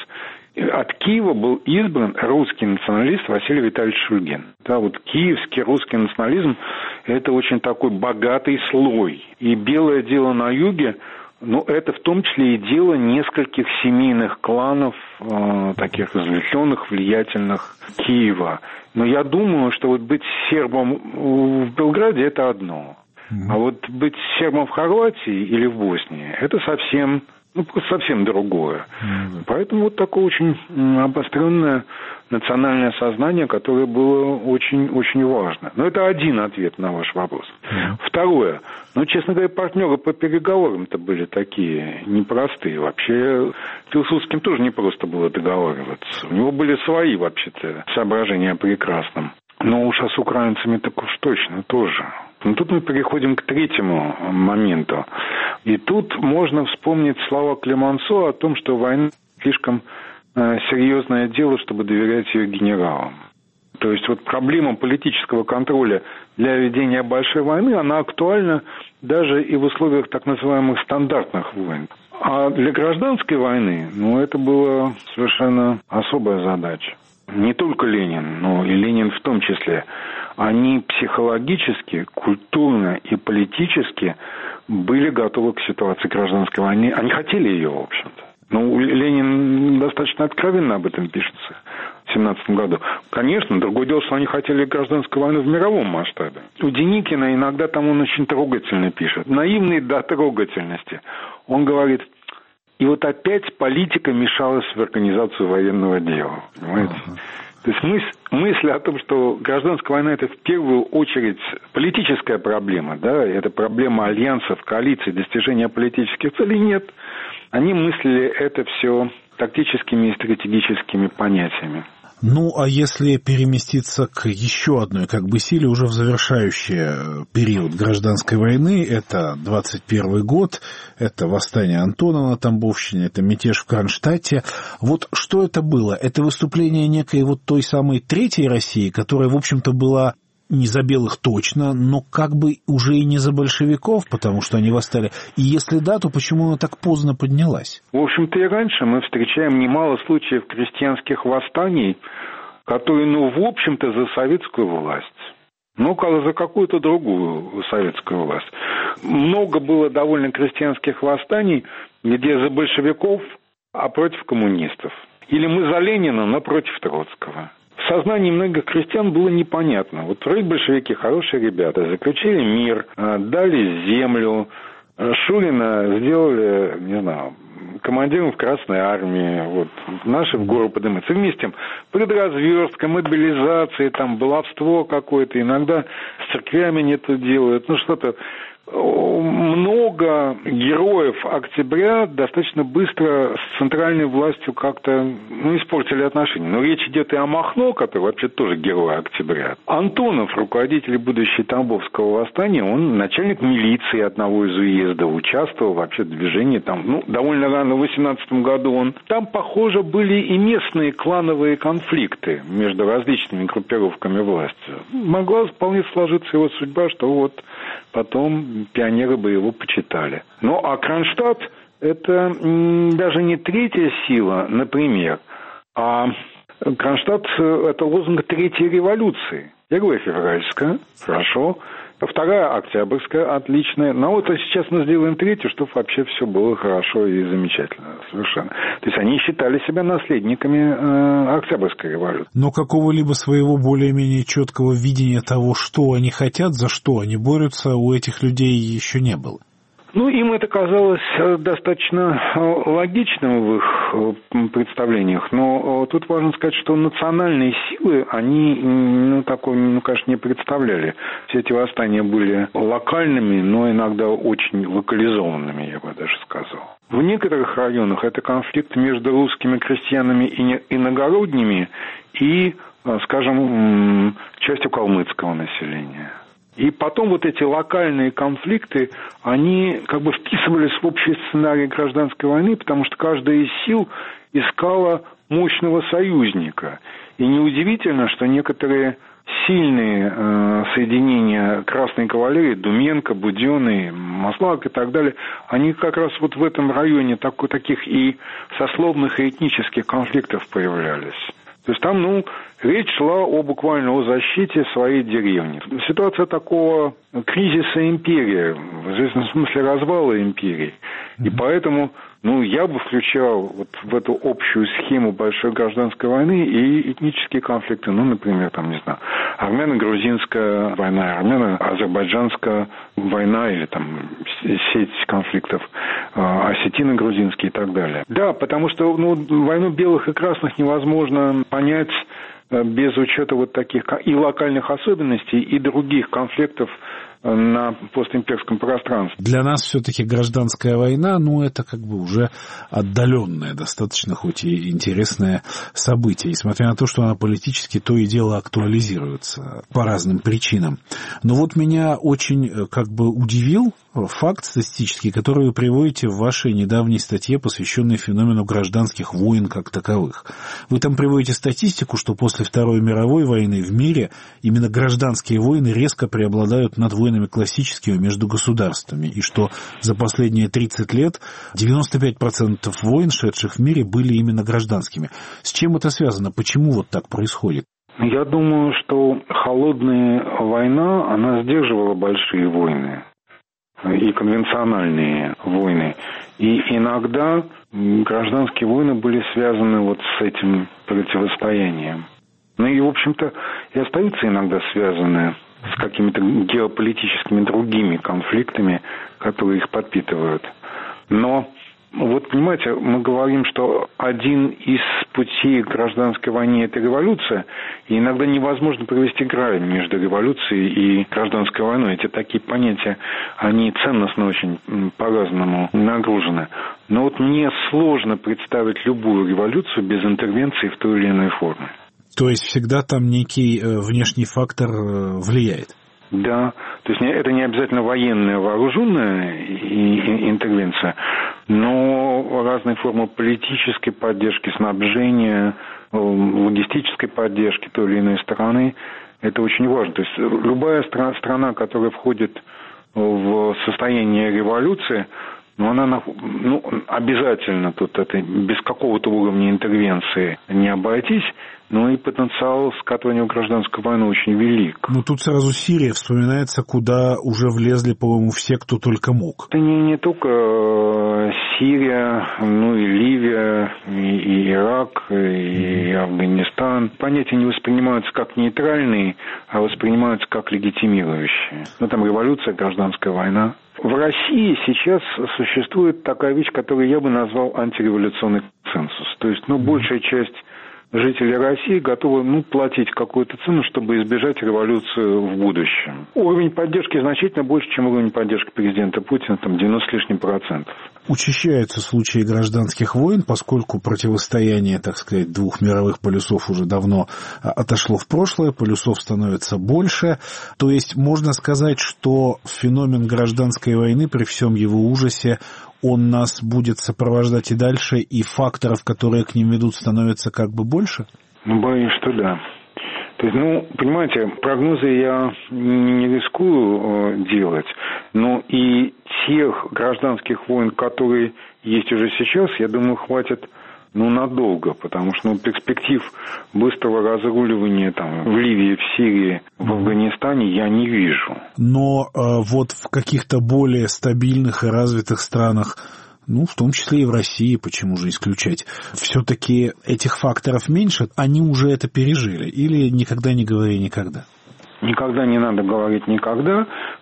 Speaker 4: от Киева был избран русский националист Василий Витальевич Шульгин. Да, вот киевский русский национализм – это очень такой богатый слой. И белое дело на юге, ну, это в том числе и дело нескольких семейных кланов, э, таких разветвленных, влиятельных Киева. Но я думаю, что вот быть сербом в Белграде – это одно. А вот быть сербом в Хорватии или в Боснии – это совсем... Ну, просто совсем другое. Mm-hmm. Поэтому вот такое очень обостренное национальное сознание, которое было очень-очень важно. Но это один ответ на ваш вопрос. Mm-hmm. Второе. Ну, честно говоря, партнеры по переговорам-то были такие непростые. Вообще, Пилсудским тоже непросто было договариваться. У него были свои, вообще-то, соображения о прекрасном. Но уж а с украинцами так уж точно тоже. Но тут мы переходим к третьему моменту. И тут можно вспомнить слова Клемансо о том, что война слишком э, серьезное дело, чтобы доверять ее генералам. То есть вот проблема политического контроля для ведения большой войны, она актуальна даже и в условиях так называемых стандартных войн. А для гражданской войны, ну, это была совершенно особая задача. Не только Ленин, но и Ленин в том числе. Они психологически, культурно и политически были готовы к ситуации гражданской войны. Они хотели ее, в общем-то. Но Ленин достаточно откровенно об этом пишется в семнадцатом году. Конечно, другое дело, что они хотели гражданскую войну в мировом масштабе. У Деникина иногда там он очень трогательно пишет. Наивный до трогательности. Он говорит... И вот опять политика мешалась в организацию военного дела. Понимаете? Uh-huh. То есть мысль, мысль о том, что гражданская война – это в первую очередь политическая проблема, да, это проблема альянсов, коалиций, достижения политических целей, нет. Они мыслили это все тактическими и стратегическими понятиями.
Speaker 18: Ну, а если переместиться к еще одной как бы силе, уже в завершающий период гражданской войны, это двадцать первый год, это восстание Антона на Тамбовщине, это мятеж в Кронштадте. Вот что это было? Это выступление некой вот той самой Третьей России, которая, в общем-то, была не за белых точно, но как бы уже и не за большевиков, потому что они восстали. И если да, то почему она так поздно поднялась?
Speaker 4: В общем-то, и раньше мы встречаем немало случаев крестьянских восстаний, которые, ну, в общем-то, за советскую власть. Ну, за какую-то другую советскую власть. Много было довольно крестьянских восстаний, где за большевиков, а против коммунистов. Или мы за Ленина, но против Троцкого. В сознании многих крестьян было непонятно. Вот вроде большевики хорошие ребята, заключили мир, дали землю, Шурина сделали, не знаю, командиром в Красной Армии, вот, наши в гору поднимаются. Вместе предразверстка, мобилизация, там, баловство какое-то, иногда с церквями не то делают, ну, что-то. Много героев октября достаточно быстро с центральной властью как-то, ну, испортили отношения. Но речь идет и о Махно, который вообще тоже герой октября. Антонов, руководитель будущего Тамбовского восстания, он начальник милиции одного из уездов, участвовал вообще в движении там, ну, довольно рано, в восемнадцатом году он. Там, похоже, были и местные клановые конфликты между различными группировками власти. Могла вполне сложиться его судьба, что вот потом пионеры бы его почитали. Ну, а Кронштадт – это даже не третья сила, например, а Кронштадт – это лозунг третьей революции. Первая февральская, хорошо. Вторая октябрьская, отличная. Ну, вот сейчас мы сделаем третью, чтобы вообще все было хорошо и замечательно. Совершенно. То есть они считали себя наследниками э, октябрьской революции.
Speaker 18: Но какого-либо своего более-менее четкого видения того, что они хотят, за что они борются, у этих людей еще не было.
Speaker 4: Ну, им это казалось достаточно логичным в их представлениях, но тут важно сказать, что национальные силы, они, ну, такого, ну, конечно, не представляли. Все эти восстания были локальными, но иногда очень локализованными, я бы даже сказал. В некоторых районах это конфликт между русскими крестьянами и иногородними и, скажем, частью калмыцкого населения. И потом вот эти локальные конфликты, они как бы вписывались в общий сценарий гражданской войны, потому что каждая из сил искала мощного союзника. И неудивительно, что некоторые сильные э, соединения Красной кавалерии, Думенко, Буденный, Маслак и так далее, они как раз вот в этом районе так, таких и сословных, и этнических конфликтов появлялись. То есть там, ну, речь шла о буквально о защите своей деревни. Ситуация такого кризиса империи, в известном смысле развала империи. И поэтому, ну, я бы включал вот в эту общую схему большой гражданской войны и этнические конфликты. Ну, например, там, не знаю, армяно-грузинская война, армяно-азербайджанская война или там сеть конфликтов, осетино-грузинские и так далее. Да, потому что, ну, войну белых и красных невозможно понять без учета вот таких и локальных особенностей, и других конфликтов на постимперском пространстве.
Speaker 18: Для нас все-таки гражданская война, ну, это как бы уже отдаленное, достаточно хоть и интересное событие, несмотря на то, что она политически то и дело актуализируется по разным причинам. Но вот меня очень как бы удивил факт статистический, который вы приводите в вашей недавней статье, посвященной феномену гражданских войн как таковых. Вы там приводите статистику, что после Второй мировой войны в мире именно гражданские войны резко преобладают над войнами классическими между государствами, и что за последние тридцать лет девяносто пять процентов войн, шедших в мире, были именно гражданскими. С чем это связано? Почему вот так происходит?
Speaker 4: Я думаю, что холодная война, она сдерживала большие войны и конвенциональные войны. И иногда гражданские войны были связаны вот с этим противостоянием. Ну и, в общем-то, и остаются иногда связаны с какими-то геополитическими другими конфликтами, которые их подпитывают. Но вот, понимаете, мы говорим, что один из путей гражданской войны – это революция, и иногда невозможно провести грань между революцией и гражданской войной. Эти такие понятия, они ценностно очень по-разному нагружены. Но вот мне сложно представить любую революцию без интервенции в той или иной форме.
Speaker 18: То есть всегда там некий внешний фактор влияет?
Speaker 4: Да, то есть это не обязательно военная, вооруженная интервенция, но разные формы политической поддержки, снабжения, логистической поддержки той или иной стороны, это очень важно. То есть любая страна, которая входит в состояние революции, но она, ну, обязательно тут это без какого-то уровня интервенции не обойтись, но и потенциал скатывания в гражданскую войну очень велик.
Speaker 18: Ну, тут сразу Сирия вспоминается, куда уже влезли, по-моему, все, кто только мог.
Speaker 4: Это не, не только Сирия, ну и Ливия, и, и Ирак, и mm-hmm. Афганистан. Понятия не воспринимаются как нейтральные, а воспринимаются как легитимирующие. Ну, там революция, гражданская война. В России сейчас существует такая вещь, которую я бы назвал антиреволюционный консенсус. То есть, ну, большая часть жители России готовы, ну, платить какую-то цену, чтобы избежать революции в будущем. Уровень поддержки значительно больше, чем уровень поддержки президента Путина, там девяносто с лишним процентов.
Speaker 18: Учащаются случаи гражданских войн, поскольку противостояние, так сказать, двух мировых полюсов уже давно отошло в прошлое, полюсов становится больше. То есть можно сказать, что феномен гражданской войны при всем его ужасе, он нас будет сопровождать и дальше, и факторов, которые к ним ведут, становится как бы больше?
Speaker 4: Ну, боюсь, что да. То есть, ну, понимаете, прогнозы я не рискую делать, но и тех гражданских войн, которые есть уже сейчас, я думаю, хватит, ну, надолго, потому что, ну, перспектив быстрого разруливания там в Ливии, в Сирии, в Афганистане я не вижу.
Speaker 18: Но э, вот в каких-то более стабильных и развитых странах, ну, в том числе и в России, почему же исключать, все-таки этих факторов меньше, они уже это пережили, или никогда не говори никогда?
Speaker 4: Никогда не надо говорить никогда,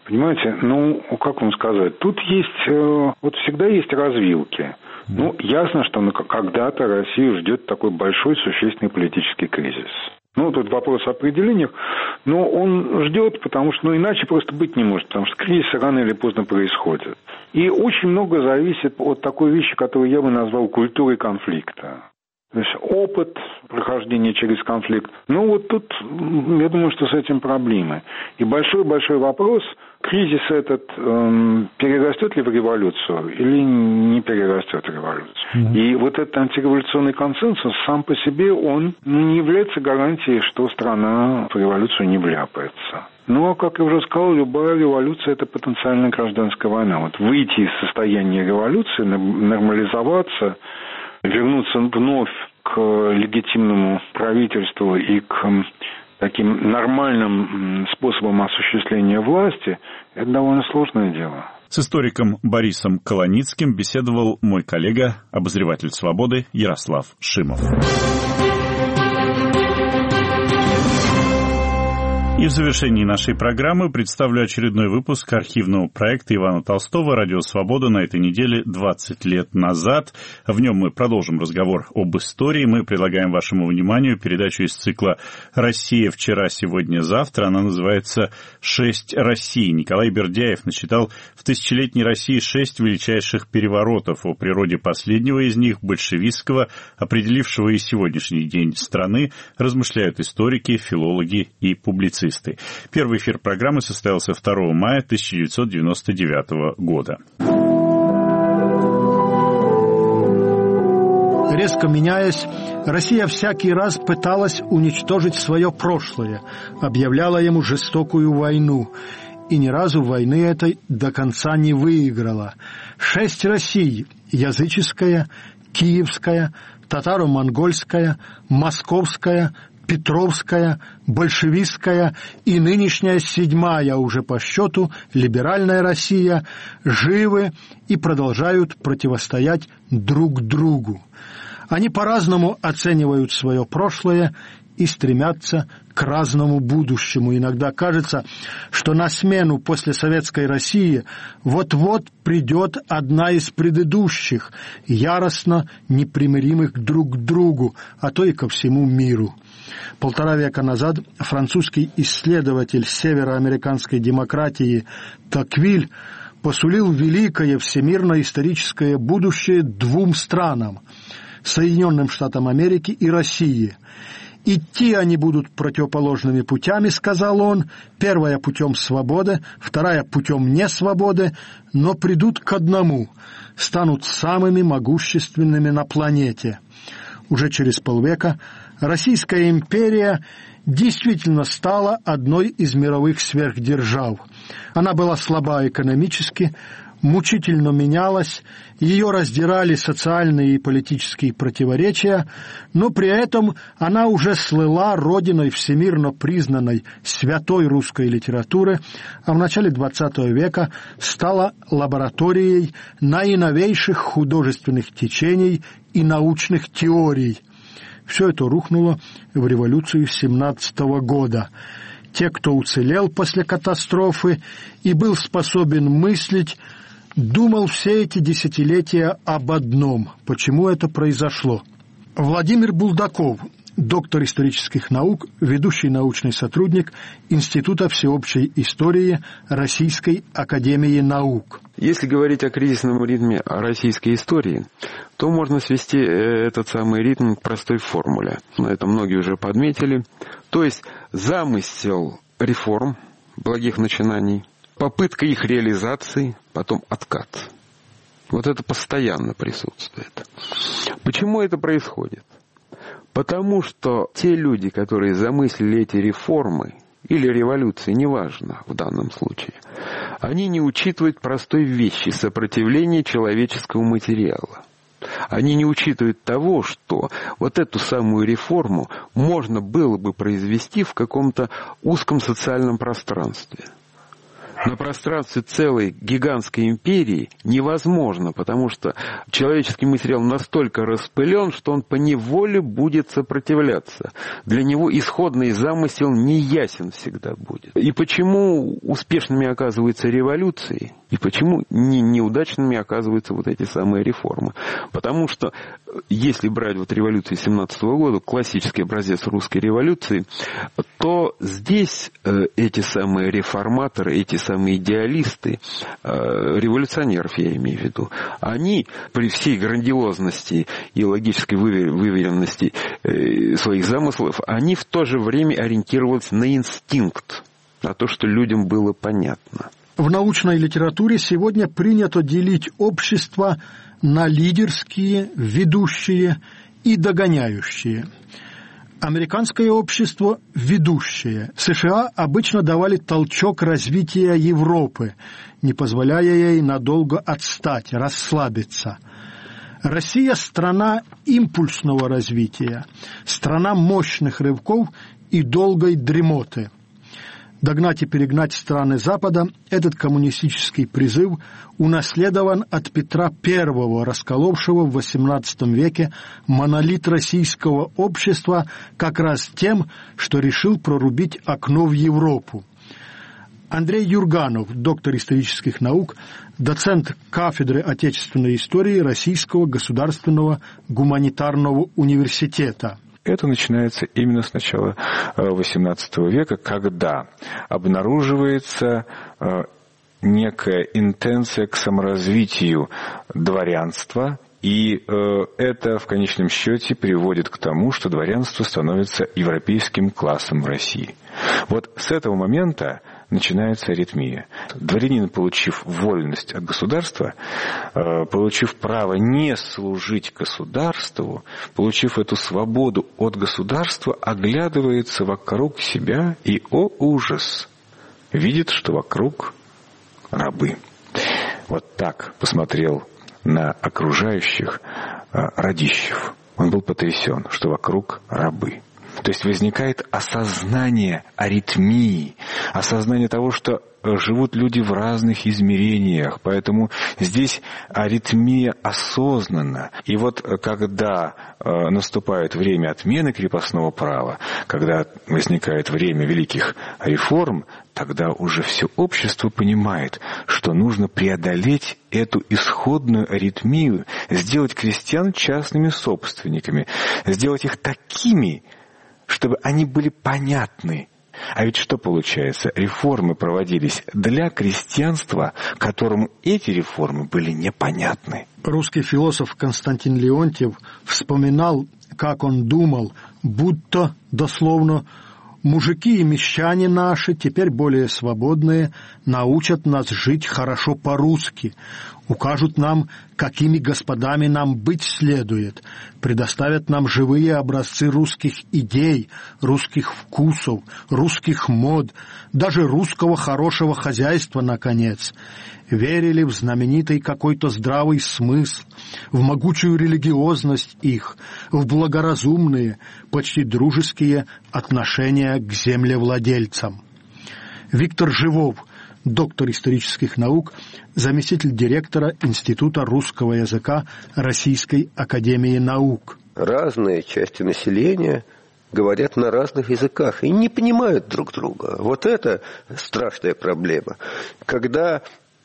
Speaker 4: Понимаете, ну, как вам сказать, тут есть, вот всегда есть развилки. Ну, ясно, что когда-то Россию ждет такой большой, существенный политический кризис. Ну, тут вопрос о определениях, но он ждет, потому что, ну, иначе просто быть не может, потому что кризисы рано или поздно происходят. И очень много зависит от такой вещи, которую я бы назвал культурой конфликта. То есть опыт прохождения через конфликт. Ну, вот тут, я думаю, что с этим проблемы. И большой-большой вопрос, кризис этот эм, перерастет ли в революцию или не перерастет в революцию. Mm-hmm. И вот этот антиреволюционный консенсус сам по себе, он не является гарантией, что страна в революцию не вляпается. Но, как я уже сказал, любая революция – это потенциальная гражданская война. Вот выйти из состояния революции, нормализоваться, вернуться вновь к легитимному правительству и к таким нормальным способам осуществления власти – это довольно сложное дело.
Speaker 1: С историком Борисом Колоницким беседовал мой коллега, обозреватель «Свободы» Ярослав Шимов. И в завершении нашей программы представлю очередной выпуск архивного проекта Ивана Толстого «Радио Свобода» на этой неделе двадцать лет назад. В нем мы продолжим разговор об истории. Мы предлагаем вашему вниманию передачу из цикла «Россия. Вчера, сегодня, завтра». Она называется «Шесть Россий». Николай Бердяев насчитал в тысячелетней России шесть величайших переворотов. О природе последнего из них, большевистского, определившего и сегодняшний день страны, размышляют историки, филологи и публицисты. Первый эфир программы состоялся второго мая тысяча девятьсот девяносто девятого года.
Speaker 19: Резко меняясь, Россия всякий раз пыталась уничтожить свое прошлое, объявляла ему жестокую войну. И ни разу войны этой до конца не выиграла. Шесть Россий – языческая, киевская, татаро-монгольская, московская, Петровская, большевистская и нынешняя седьмая уже по счету либеральная Россия живы и продолжают противостоять друг другу. Они по-разному оценивают свое прошлое и стремятся к разному будущему. Иногда кажется, что на смену после советской России вот-вот придет одна из предыдущих, яростно непримиримых друг к другу, а то и ко всему миру. Полтора века назад французский исследователь североамериканской демократии Токвиль посулил великое всемирно-историческое будущее двум странам – Соединенным Штатам Америки и России. Идти они будут противоположными путями, сказал он, первая путем свободы, вторая путем несвободы, но придут к одному – станут самыми могущественными на планете. Уже через полвека Российская империя действительно стала одной из мировых сверхдержав. Она была слаба экономически, мучительно менялась, ее раздирали социальные и политические противоречия, но при этом она уже слыла родиной всемирно признанной святой русской литературы, а в начале двадцатого века стала лабораторией наиновейших художественных течений и научных теорий. Все это рухнуло в революцию семнадцатого года. Те, кто уцелел после катастрофы и был способен мыслить, думал все эти десятилетия об одном – почему это произошло. Владимир Булдаков, доктор исторических наук, ведущий научный сотрудник Института всеобщей истории Российской академии наук.
Speaker 20: Если говорить о кризисном ритме российской истории, то можно свести этот самый ритм к простой формуле. На это многие уже подметили. То есть замысел реформ, благих начинаний, попытка их реализации, потом откат. Вот это постоянно присутствует. Почему это происходит? Потому что те люди, которые замыслили эти реформы, или революции, неважно в данном случае, они не учитывают простой вещи – сопротивления человеческого материала. Они не учитывают того, что вот эту самую реформу можно было бы произвести в каком-то узком социальном пространстве. на пространстве целой гигантской империи невозможно, потому что человеческий материал настолько распылен, что он поневоле будет сопротивляться. Для него исходный замысел неясен всегда будет. И почему успешными оказываются революции, и почему не, неудачными оказываются вот эти самые реформы? Потому что, если брать вот революцию семнадцатого года, классический образец русской революции, то здесь э, эти самые реформаторы, эти самые идеалисты, э, революционеров я имею в виду, они при всей грандиозности и логической выверенности э, своих замыслов, они в то же время ориентировались на инстинкт, на то, что людям было понятно.
Speaker 19: В научной литературе сегодня принято делить общество на лидерские, ведущие и догоняющие. Американское общество – ведущее. США обычно давали толчок развития Европы, не позволяя ей надолго отстать, расслабиться. Россия – страна импульсного развития, страна мощных рывков и долгой дремоты. Догнать и перегнать страны Запада, этот коммунистический призыв унаследован от Петра Первого, расколовшего в восемнадцатом веке монолит российского общества как раз тем, что решил прорубить окно в Европу. Андрей Юрганов, доктор исторических наук, доцент кафедры отечественной истории Российского государственного гуманитарного университета.
Speaker 21: Это начинается именно с начала восемнадцатого века, когда обнаруживается некая интенция к саморазвитию дворянства, и это в конечном счете приводит к тому, что дворянство становится европейским классом в России. Вот с этого момента начинается аритмия. Дворянин, получив вольность от государства, получив право не служить государству, получив эту свободу от государства, оглядывается вокруг себя и, о ужас, видит, что вокруг рабы. Вот так посмотрел на окружающих Радищев. Он был потрясен, что вокруг рабы. То есть возникает осознание аритмии, осознание того, что живут люди в разных измерениях, поэтому здесь аритмия осознанна. И вот когда наступает время отмены крепостного права, когда возникает время великих реформ, тогда уже все общество понимает, что нужно преодолеть эту исходную аритмию, сделать крестьян частными собственниками, сделать их такими, чтобы они были понятны. А ведь что получается? Реформы проводились для крестьянства, которому эти реформы были непонятны.
Speaker 19: Русский философ Константин Леонтьев вспоминал, как он думал, будто, дословно, мужики и мещане наши, теперь более свободные, научат нас жить хорошо по-русски, укажут нам, какими господами нам быть следует, предоставят нам живые образцы русских идей, русских вкусов, русских мод, даже русского хорошего хозяйства, наконец. Верили в знаменитый какой-то здравый смысл, в могучую религиозность их, в благоразумные, почти дружеские отношения к землевладельцам. Виктор Живов, доктор исторических наук, заместитель директора Института русского языка Российской академии наук.
Speaker 22: Разные части населения говорят на разных языках и не понимают друг друга. Вот это страшная проблема. Когда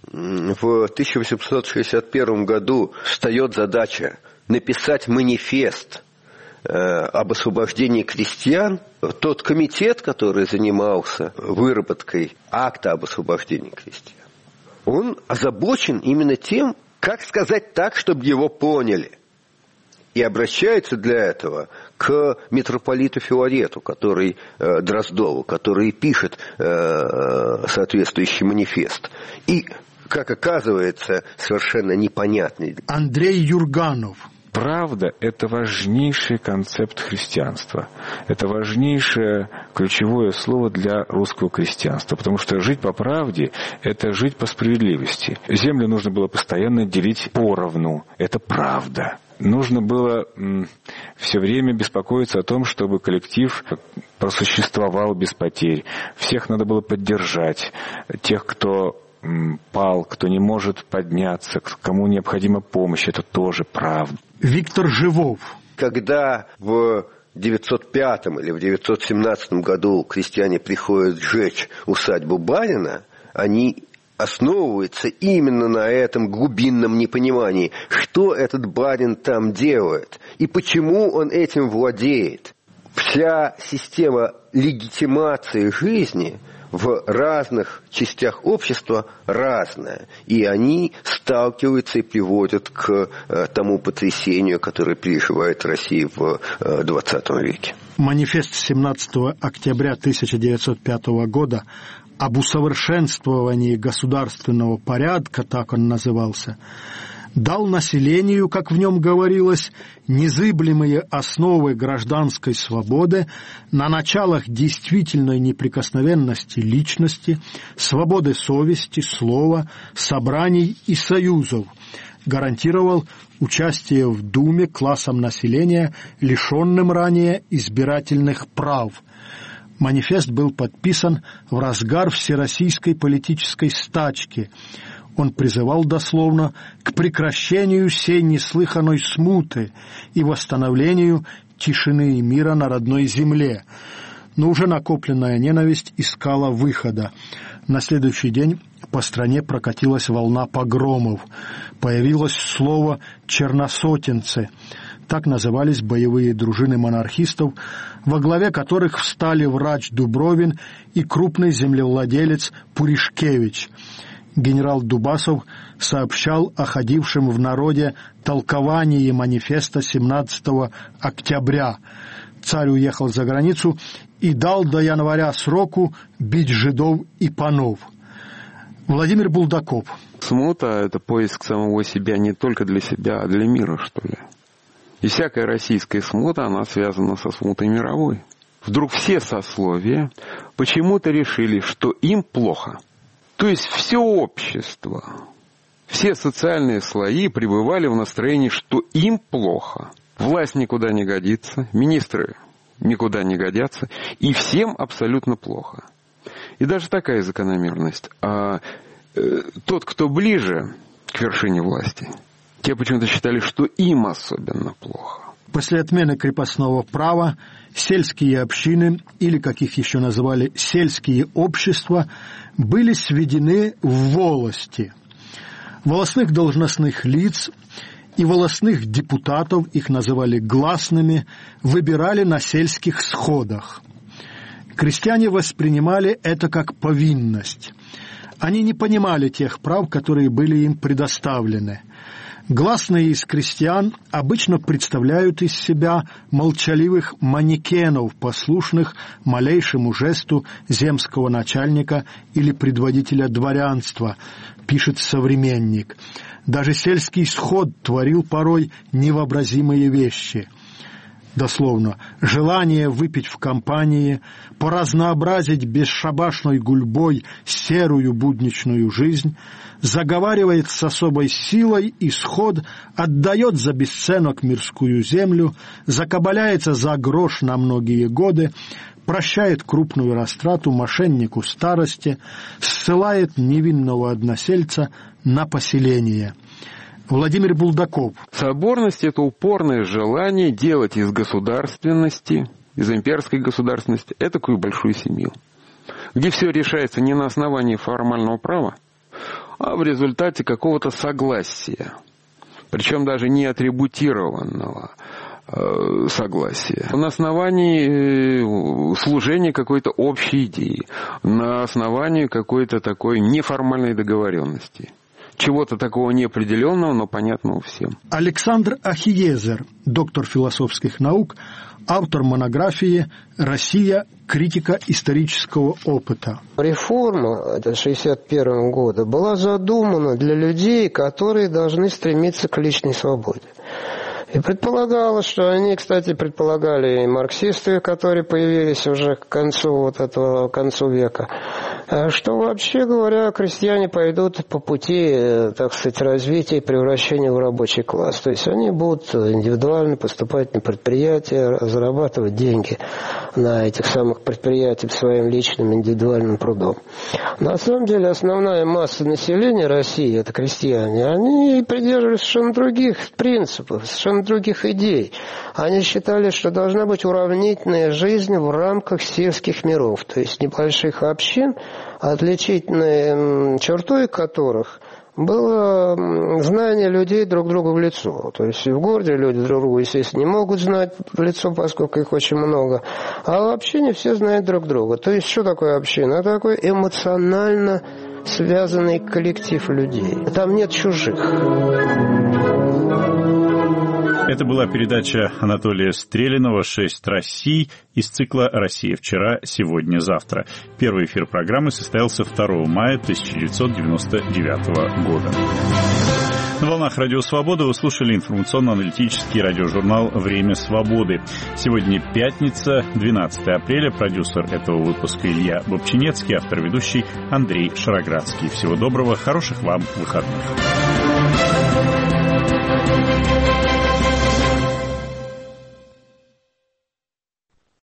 Speaker 22: в тысяча восемьсот шестьдесят первом году встает задача написать манифест э, об освобождении крестьян, тот комитет, который занимался выработкой акта об освобождении крестьян, он озабочен именно тем, как сказать так, чтобы его поняли. И обращается для этого к митрополиту Филарету, который, э, Дроздову, который пишет э, соответствующий манифест. И, как оказывается, совершенно непонятный.
Speaker 19: Андрей Юрганов.
Speaker 21: Правда – это важнейший концепт христианства. Это важнейшее ключевое слово для русского крестьянства. Потому что жить по правде – это жить по справедливости. Землю нужно было постоянно делить поровну. Это правда. нужно было все время беспокоиться о том, чтобы коллектив просуществовал без потерь. Всех надо было поддержать. Тех, кто пал, кто не может подняться, кому необходима помощь, это тоже правда.
Speaker 19: Виктор Живов.
Speaker 22: Когда в девятьсот пятом или в девятьсот семнадцатом году крестьяне приходят сжечь усадьбу барина, они основываются именно на этом глубинном непонимании, что этот барин там делает и почему он этим владеет. Вся система легитимации жизни в разных частях общества разная, и они сталкиваются и приводят к э, тому потрясению, которое переживает Россия в э, двадцатом веке.
Speaker 19: Манифест семнадцатого октября тысяча девятьсот пятого года об усовершенствовании государственного порядка, так он назывался, дал населению, как в нем говорилось, незыблемые основы гражданской свободы на началах действительной неприкосновенности личности, свободы совести, слова, собраний и союзов, гарантировал участие в Думе классам населения, лишенным ранее избирательных прав. Манифест был подписан в разгар всероссийской политической стачки. Он призывал дословно к прекращению сей неслыханной смуты и восстановлению тишины и мира на родной земле. Но уже накопленная ненависть искала выхода. На следующий день по стране прокатилась волна погромов. Появилось слово «черносотенцы». Так назывались боевые дружины монархистов, во главе которых встали врач Дубровин и крупный землевладелец Пуришкевич. Генерал Дубасов сообщал о ходившем в народе толковании манифеста семнадцатого октября. Царь уехал за границу и дал до января сроку бить жидов и панов. Владимир Булдаков.
Speaker 20: Смута – это поиск самого себя не только для себя, а для мира, что ли. И всякая российская смута, она связана со смутой мировой. Вдруг все сословия почему-то решили, что им плохо. То есть все общество, все социальные слои пребывали в настроении, что им плохо. Власть никуда не годится, министры никуда не годятся, и всем абсолютно плохо. И даже такая закономерность. А э, тот, кто ближе к вершине власти, те почему-то считали, что им особенно плохо.
Speaker 19: После отмены крепостного права сельские общины, или, как их еще называли, сельские общества, были сведены в волости. Волостных должностных лиц и волостных депутатов, их называли гласными, выбирали на сельских сходах. Крестьяне воспринимали это как повинность. Они не понимали тех прав, которые были им предоставлены. Гласные из крестьян обычно представляют из себя молчаливых манекенов, послушных малейшему жесту земского начальника или предводителя дворянства, пишет современник. Даже сельский сход творил порой невообразимые вещи. Дословно, желание выпить в компании, поразнообразить бесшабашной гульбой серую будничную жизнь, заговаривает с особой силой и сход, отдает за бесценок мирскую землю, закабаляется за грош на многие годы, прощает крупную растрату мошеннику старости, ссылает невинного односельца на поселение. Владимир Булдаков.
Speaker 20: Соборность – это упорное желание делать из государственности, из имперской государственности, этакую большую семью, где все решается не на основании формального права, а в результате какого-то согласия, причем даже не атрибутированного э, согласия, на основании э, служения какой-то общей идеи, на основании какой-то такой неформальной договоренности. Чего-то такого неопределенного, но понятного всем.
Speaker 19: Александр Ахиезер, доктор философских наук, автор монографии «Россия. Критика исторического опыта».
Speaker 6: Реформа шестьдесят первого года была задумана для людей, которые должны стремиться к личной свободе. И предполагалось, что они, кстати, предполагали и марксисты, которые появились уже к концу вот этого, к концу века, что вообще говоря, крестьяне пойдут по пути, так сказать, развития и превращения в рабочий класс. То есть они будут индивидуально поступать на предприятия, зарабатывать деньги на этих самых предприятиях своим личным индивидуальным трудом. На самом деле основная масса населения России, это крестьяне, они придерживались совершенно других принципов, совершенно других идей. Они считали, что должна быть уравнительная жизнь в рамках сельских миров, то есть небольших общин, отличительной чертой которых было знание людей друг другу в лицо. То есть в городе люди друг друга, естественно, не могут знать в лицо, поскольку их очень много. А в общине все знают друг друга. То есть что такое община? Это такой эмоционально связанный коллектив людей. Там нет чужих.
Speaker 1: Это была передача Анатолия Стрелинова «Шесть Россий» из цикла «Россия вчера, сегодня, завтра». Первый эфир программы состоялся второго мая тысяча девятьсот девяносто девятого года. На волнах Радио Свобода вы слушали информационно-аналитический радиожурнал «Время свободы». Сегодня пятница, двенадцатое апреля. Продюсер этого выпуска Илья Бобчинецкий, автор-ведущий Андрей Шароградский. Всего доброго, хороших вам выходных.